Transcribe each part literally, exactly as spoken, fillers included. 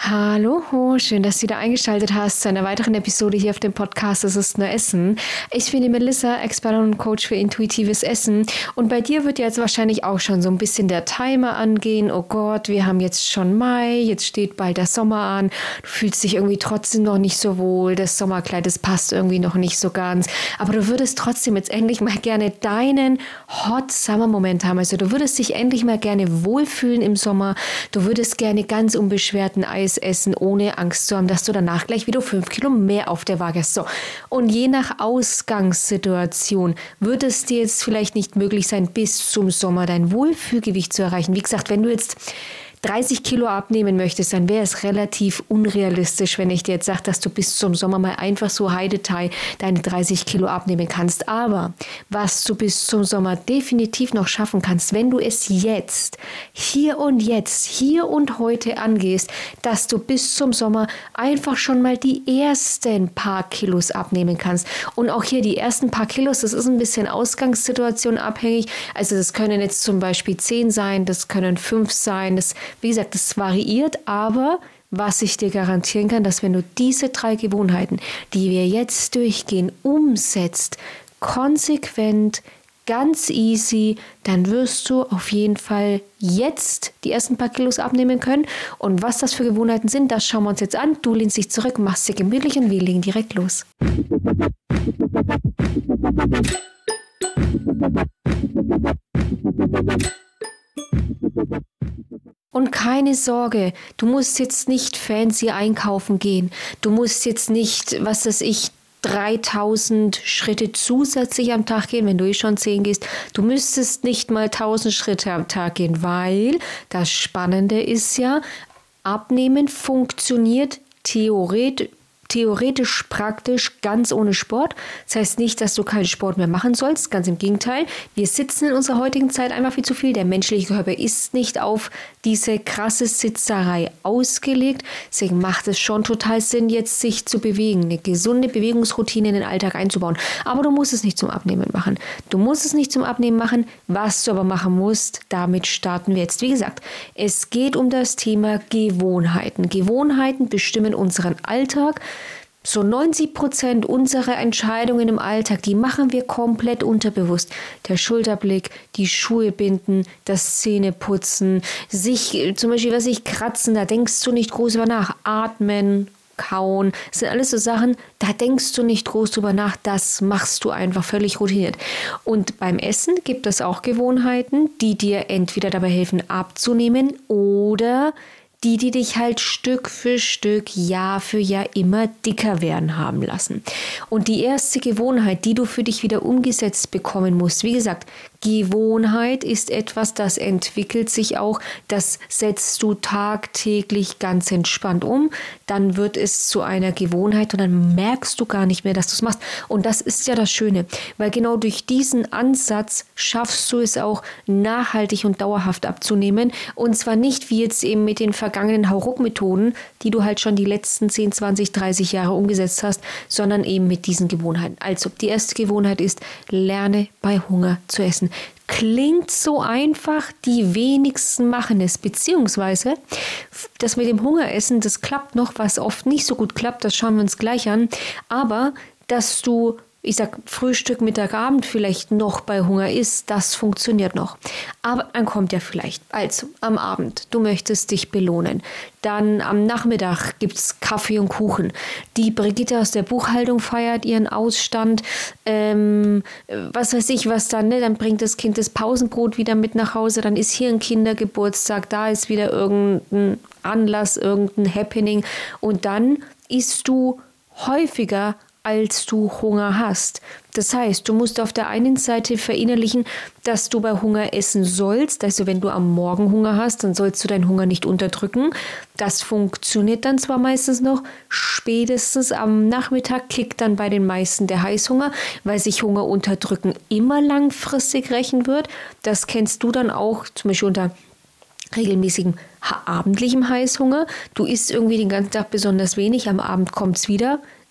Hallo, schön, dass du wieder eingeschaltet hast zu einer weiteren Episode hier auf dem Podcast Es ist nur Essen. Ich bin die Melissa, Expertin und Coach für intuitives Essen. Und bei dir wird jetzt wahrscheinlich auch schon so ein bisschen der Timer angehen. Oh Gott, wir haben jetzt schon Mai, jetzt steht bald der Sommer an. Du fühlst dich irgendwie trotzdem noch nicht so wohl. Das Sommerkleid, das passt irgendwie noch nicht so ganz. Aber du würdest trotzdem jetzt endlich mal gerne deinen Hot Summer Moment haben. Also du würdest dich endlich mal gerne wohlfühlen im Sommer. Du würdest gerne ganz unbeschwerten Eis essen, ohne Angst zu haben, dass du danach gleich wieder fünf Kilo mehr auf der Waage hast. So. Und je nach Ausgangssituation wird es dir jetzt vielleicht nicht möglich sein, bis zum Sommer dein Wohlfühlgewicht zu erreichen. Wie gesagt, wenn du jetzt dreißig Kilo abnehmen möchtest, dann wäre es relativ unrealistisch, wenn ich dir jetzt sage, dass du bis zum Sommer mal einfach so Heidetei deine dreißig Kilo abnehmen kannst. Aber was du bis zum Sommer definitiv noch schaffen kannst, wenn du es jetzt, hier und jetzt, hier und heute angehst, dass du bis zum Sommer einfach schon mal die ersten paar Kilos abnehmen kannst. Und auch hier die ersten paar Kilos, das ist ein bisschen Ausgangssituation abhängig. Also das können jetzt zum Beispiel zehn sein, das können fünf sein, das Wie gesagt, das variiert, aber was ich dir garantieren kann, dass wenn du diese drei Gewohnheiten, die wir jetzt durchgehen, umsetzt, konsequent, ganz easy, dann wirst du auf jeden Fall jetzt die ersten paar Kilos abnehmen können. Und was das für Gewohnheiten sind, das schauen wir uns jetzt an. Du lehnst dich zurück, machst dir gemütlich und wir legen direkt los. Und keine Sorge, du musst jetzt nicht fancy einkaufen gehen. Du musst jetzt nicht, was weiß ich, dreitausend Schritte zusätzlich am Tag gehen, wenn du eh schon zehn gehst. Du müsstest nicht mal tausend Schritte am Tag gehen, weil das Spannende ist ja, Abnehmen funktioniert theoretisch. Theoretisch, praktisch, ganz ohne Sport. Das heißt nicht, dass du keinen Sport mehr machen sollst. Ganz im Gegenteil. Wir sitzen in unserer heutigen Zeit einfach viel zu viel. Der menschliche Körper ist nicht auf diese krasse Sitzerei ausgelegt. Deswegen macht es schon total Sinn, jetzt sich zu bewegen. Eine gesunde Bewegungsroutine in den Alltag einzubauen. Aber du musst es nicht zum Abnehmen machen. Du musst es nicht zum Abnehmen machen. Was du aber machen musst, damit starten wir jetzt. Wie gesagt, es geht um das Thema Gewohnheiten. Gewohnheiten bestimmen unseren Alltag. So neunzig Prozent unserer Entscheidungen im Alltag, die machen wir komplett unterbewusst. Der Schulterblick, die Schuhe binden, das Zähneputzen, sich zum Beispiel, was ich kratzen, da denkst du nicht groß über nach. Atmen, kauen, das sind alles so Sachen, da denkst du nicht groß drüber nach, das machst du einfach völlig routiniert. Und beim Essen gibt es auch Gewohnheiten, die dir entweder dabei helfen abzunehmen oder die, die dich halt Stück für Stück, Jahr für Jahr immer dicker werden haben lassen. Und die erste Gewohnheit, die du für dich wieder umgesetzt bekommen musst, wie gesagt, Gewohnheit ist etwas, das entwickelt sich auch, das setzt du tagtäglich ganz entspannt um, dann wird es zu einer Gewohnheit und dann merkst du gar nicht mehr, dass du es machst. Und das ist ja das Schöne, weil genau durch diesen Ansatz schaffst du es auch, nachhaltig und dauerhaft abzunehmen. Und zwar nicht wie jetzt eben mit den vergangenen Hauruck-Methoden, die du halt schon die letzten zehn, zwanzig, dreißig Jahre umgesetzt hast, sondern eben mit diesen Gewohnheiten. Also die erste Gewohnheit ist, lerne bei Hunger zu essen. Klingt so einfach, die wenigsten machen es, beziehungsweise das mit dem Hungeressen, das klappt noch, was oft nicht so gut klappt, das schauen wir uns gleich an, aber dass du, ich sag Frühstück, Mittag, Abend vielleicht noch bei Hunger isst, das funktioniert noch. Aber dann kommt ja vielleicht, also am Abend, du möchtest dich belohnen. Dann am Nachmittag gibt es Kaffee und Kuchen. Die Brigitte aus der Buchhaltung feiert ihren Ausstand. Ähm, was weiß ich was dann, ne? Dann bringt das Kind das Pausenbrot wieder mit nach Hause. Dann ist hier ein Kindergeburtstag, da ist wieder irgendein Anlass, irgendein Happening. Und dann isst du häufiger, als du Hunger hast. Das heißt, du musst auf der einen Seite verinnerlichen, dass du bei Hunger essen sollst. Also wenn du am Morgen Hunger hast, dann sollst du deinen Hunger nicht unterdrücken. Das funktioniert dann zwar meistens noch, spätestens am Nachmittag kickt dann bei den meisten der Heißhunger, weil sich Hunger unterdrücken immer langfristig rächen wird. Das kennst du dann auch zum Beispiel unter regelmäßigem abendlichem Heißhunger. Du isst irgendwie den ganzen Tag besonders wenig, am Abend kommt es wieder.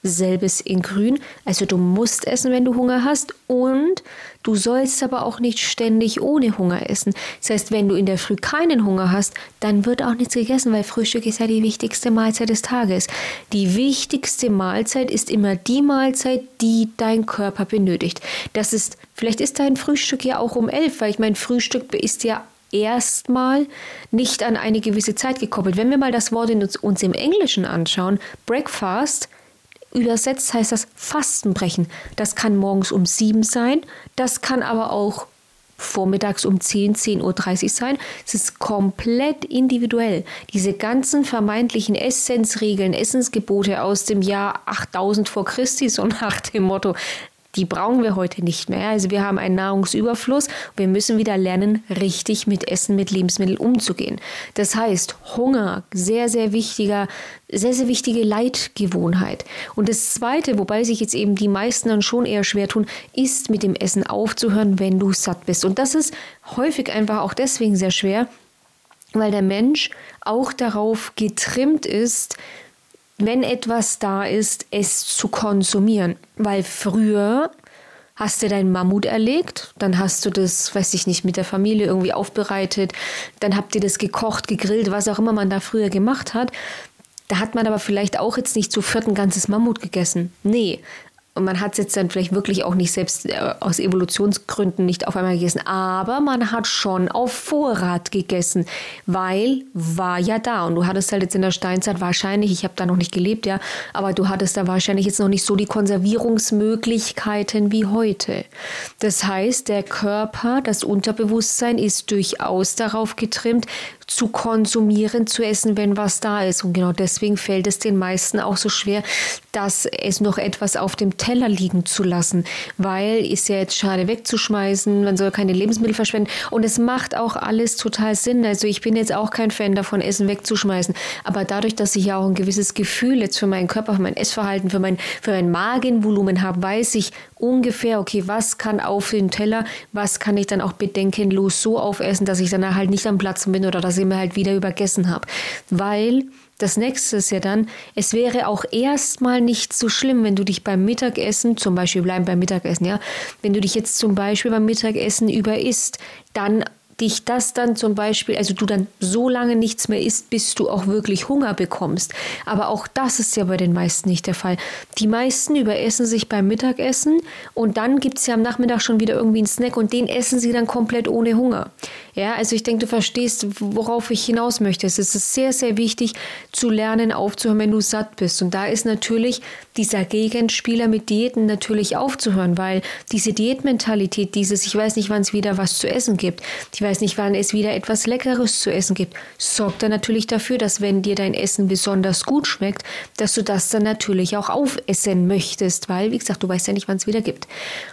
selbes in grün. Also du musst essen, wenn du Hunger hast, und du sollst aber auch nicht ständig ohne Hunger essen. Das heißt, wenn du in der Früh keinen Hunger hast, dann wird auch nichts gegessen, weil Frühstück ist ja die wichtigste Mahlzeit des Tages. Die wichtigste Mahlzeit ist immer die Mahlzeit, die dein Körper benötigt. Das ist, vielleicht ist dein Frühstück ja auch um elf, weil ich mein Frühstück ist ja erstmal nicht an eine gewisse Zeit gekoppelt. Wenn wir mal das Wort in uns, uns im Englischen anschauen, Breakfast, übersetzt heißt das Fastenbrechen. Das kann morgens um sieben sein, das kann aber auch vormittags um zehn, zehn Uhr dreißig sein. Es ist komplett individuell. Diese ganzen vermeintlichen Essensregeln, Essensgebote aus dem Jahr achttausend vor Christi, so nach dem Motto, die brauchen wir heute nicht mehr. Also wir haben einen Nahrungsüberfluss. Wir müssen wieder lernen, richtig mit Essen, mit Lebensmitteln umzugehen. Das heißt, Hunger, sehr, sehr wichtiger, sehr, sehr wichtige Leitgewohnheit. Und das Zweite, wobei sich jetzt eben die meisten dann schon eher schwer tun, ist mit dem Essen aufzuhören, wenn du satt bist. Und das ist häufig einfach auch deswegen sehr schwer, weil der Mensch auch darauf getrimmt ist, wenn etwas da ist, es zu konsumieren. Weil früher hast du deinen Mammut erlegt, dann hast du das, weiß ich nicht, mit der Familie irgendwie aufbereitet, dann habt ihr das gekocht, gegrillt, was auch immer man da früher gemacht hat. Da hat man aber vielleicht auch jetzt nicht zu viert ein ganzes Mammut gegessen. Nee. Und man hat es jetzt dann vielleicht wirklich auch nicht selbst äh, aus Evolutionsgründen nicht auf einmal gegessen. Aber man hat schon auf Vorrat gegessen, weil war ja da. Und du hattest halt jetzt in der Steinzeit wahrscheinlich, ich habe da noch nicht gelebt, ja, aber du hattest da wahrscheinlich jetzt noch nicht so die Konservierungsmöglichkeiten wie heute. Das heißt, der Körper, das Unterbewusstsein ist durchaus darauf getrimmt, zu konsumieren, zu essen, wenn was da ist. Und genau deswegen fällt es den meisten auch so schwer, dass es noch etwas auf dem Teller liegen zu lassen, weil ist ja jetzt schade wegzuschmeißen, man soll keine Lebensmittel verschwenden und es macht auch alles total Sinn. Also ich bin jetzt auch kein Fan davon, Essen wegzuschmeißen, aber dadurch, dass ich ja auch ein gewisses Gefühl jetzt für meinen Körper, für mein Essverhalten, für mein, für mein Magenvolumen habe, weiß ich ungefähr, okay, was kann auf den Teller, was kann ich dann auch bedenkenlos so aufessen, dass ich danach halt nicht am Platz bin oder dass ich mir halt wieder übergessen habe. Weil das nächste ist ja dann, es wäre auch erstmal nicht so schlimm, wenn du dich beim Mittagessen, zum Beispiel bleiben beim Mittagessen, ja, wenn du dich jetzt zum Beispiel beim Mittagessen überisst, dann dich das dann zum Beispiel, also du dann so lange nichts mehr isst, bis du auch wirklich Hunger bekommst. Aber auch das ist ja bei den meisten nicht der Fall. Die meisten überessen sich beim Mittagessen und dann gibt es ja am Nachmittag schon wieder irgendwie einen Snack und den essen sie dann komplett ohne Hunger. Ja, also ich denke, du verstehst, worauf ich hinaus möchte. Es ist sehr, sehr wichtig zu lernen, aufzuhören, wenn du satt bist. Und da ist natürlich dieser Gegenspieler mit Diäten natürlich aufzuhören, weil diese Diätmentalität, dieses, ich weiß nicht, wann es wieder was zu essen gibt, ich weiß nicht, wann es wieder etwas Leckeres zu essen gibt, sorgt dann natürlich dafür, dass wenn dir dein Essen besonders gut schmeckt, dass du das dann natürlich auch aufessen möchtest, weil, wie gesagt, du weißt ja nicht, wann es wieder gibt.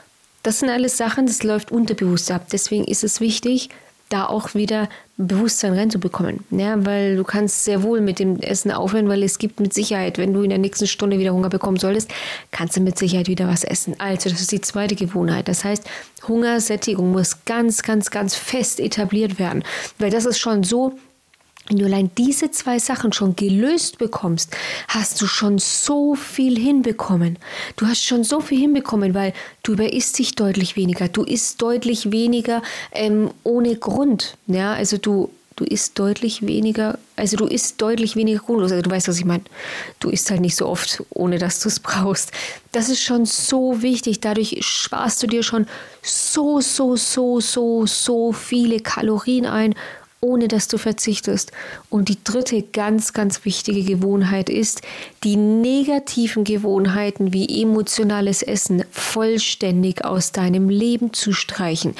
Das sind alles Sachen, das läuft unterbewusst ab. Deswegen ist es wichtig, da auch wieder Bewusstsein reinzubekommen. Ja, weil du kannst sehr wohl mit dem Essen aufhören, weil es gibt mit Sicherheit, wenn du in der nächsten Stunde wieder Hunger bekommen solltest, kannst du mit Sicherheit wieder was essen. Also das ist die zweite Gewohnheit. Das heißt, Hungersättigung muss ganz, ganz, ganz fest etabliert werden. Weil das ist schon so, wenn du allein diese zwei Sachen schon gelöst bekommst, hast du schon so viel hinbekommen. Du hast schon so viel hinbekommen, weil du überisst dich deutlich weniger. Du isst deutlich weniger ähm, ohne Grund. Ja, also du, du isst deutlich weniger, also du isst deutlich weniger grundlos. Also du weißt, was ich meine. Du isst halt nicht so oft, ohne dass du es brauchst. Das ist schon so wichtig. Dadurch sparst du dir schon so, so, so, so, so viele Kalorien ein, ohne dass du verzichtest. Und die dritte ganz, ganz wichtige Gewohnheit ist, die negativen Gewohnheiten wie emotionales Essen vollständig aus deinem Leben zu streichen.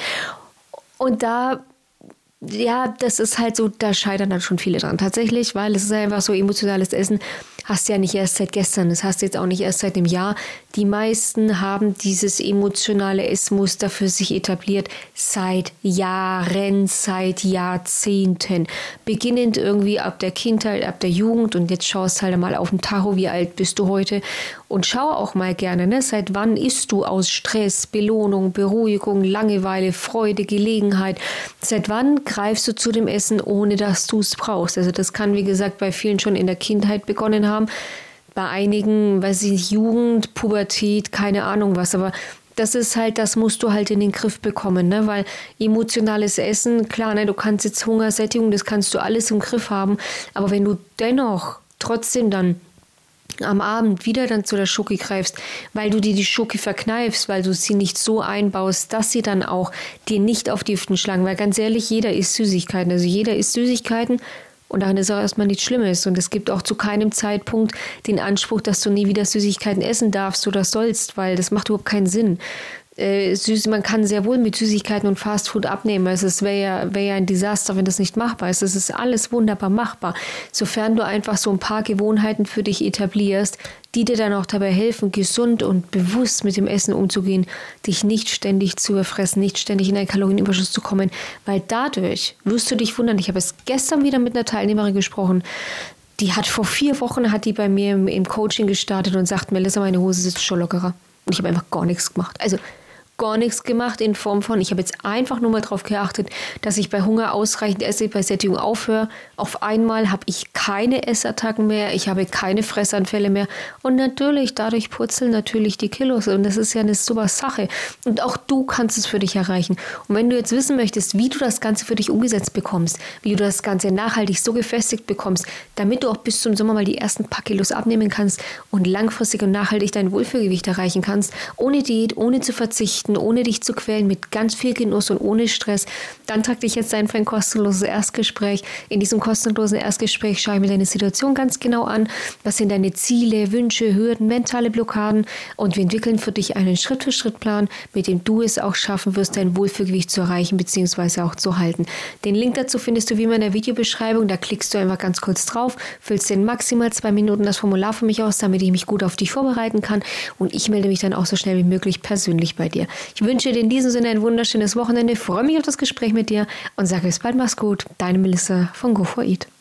Und da, ja, das ist halt so, da scheitern dann schon viele dran tatsächlich, weil es ist einfach so, emotionales Essen hast du ja nicht erst seit gestern, das hast du jetzt auch nicht erst seit einem Jahr. Die meisten haben dieses emotionale Essmuster für sich etabliert seit Jahren, seit Jahrzehnten. Beginnend irgendwie ab der Kindheit, ab der Jugend und jetzt schaust halt mal auf den Tacho, wie alt bist du heute und schau auch mal gerne, ne, seit wann isst du aus Stress, Belohnung, Beruhigung, Langeweile, Freude, Gelegenheit, seit wann greifst du zu dem Essen, ohne dass du es brauchst. Also das kann, wie gesagt, bei vielen schon in der Kindheit begonnen haben. bei einigen, weiß ich nicht, Jugend, Pubertät, keine Ahnung was, aber das ist halt, das musst du halt in den Griff bekommen, ne? Weil emotionales Essen, klar, ne, du kannst jetzt Hunger, Sättigung, das kannst du alles im Griff haben, aber wenn du dennoch trotzdem dann am Abend wieder dann zu der Schoki greifst, weil du dir die Schoki verkneifst, weil du sie nicht so einbaust, dass sie dann auch dir nicht auf die Hüften schlagen, weil ganz ehrlich, jeder isst Süßigkeiten, also jeder isst Süßigkeiten. Und daran ist auch erstmal nichts Schlimmes. Und es gibt auch zu keinem Zeitpunkt den Anspruch, dass du nie wieder Süßigkeiten essen darfst oder sollst, weil das macht überhaupt keinen Sinn. Äh, süß, man kann sehr wohl mit Süßigkeiten und Fastfood abnehmen. Also es wäre ja, wär ja ein Desaster, wenn das nicht machbar ist. Es ist alles wunderbar machbar, sofern du einfach so ein paar Gewohnheiten für dich etablierst, die dir dann auch dabei helfen, gesund und bewusst mit dem Essen umzugehen, dich nicht ständig zu überfressen, nicht ständig in einen Kalorienüberschuss zu kommen, weil dadurch wirst du dich wundern. Ich habe es gestern wieder mit einer Teilnehmerin gesprochen, die hat vor vier Wochen, hat die bei mir im, im Coaching gestartet und sagt, Melissa, meine Hose sitzt schon lockerer. Und ich habe einfach gar nichts gemacht. Also gar nichts gemacht in Form von, ich habe jetzt einfach nur mal darauf geachtet, dass ich bei Hunger ausreichend esse, bei Sättigung aufhöre. Auf einmal habe ich keine Essattacken mehr, ich habe keine Fressanfälle mehr und natürlich, dadurch purzeln natürlich die Kilos und das ist ja eine super Sache und auch du kannst es für dich erreichen. Und wenn du jetzt wissen möchtest, wie du das Ganze für dich umgesetzt bekommst, wie du das Ganze nachhaltig so gefestigt bekommst, damit du auch bis zum Sommer mal die ersten paar Kilos abnehmen kannst und langfristig und nachhaltig dein Wohlfühlgewicht erreichen kannst, ohne Diät, ohne zu verzichten, ohne dich zu quälen, mit ganz viel Genuss und ohne Stress, dann trag dich jetzt ein für ein kostenloses Erstgespräch. In diesem kostenlosen Erstgespräch schaue ich mir deine Situation ganz genau an. Was sind deine Ziele, Wünsche, Hürden, mentale Blockaden und wir entwickeln für dich einen Schritt-für-Schritt-Plan, mit dem du es auch schaffen wirst, dein Wohlfühlgewicht zu erreichen bzw. auch zu halten. Den Link dazu findest du wie immer in der Videobeschreibung. Da klickst du einfach ganz kurz drauf, füllst in maximal zwei Minuten das Formular für mich aus, damit ich mich gut auf dich vorbereiten kann und ich melde mich dann auch so schnell wie möglich persönlich bei dir. Ich wünsche dir in diesem Sinne ein wunderschönes Wochenende, freue mich auf das Gespräch mit dir und sage bis bald, mach's gut. Deine Melissa von Go for Eat.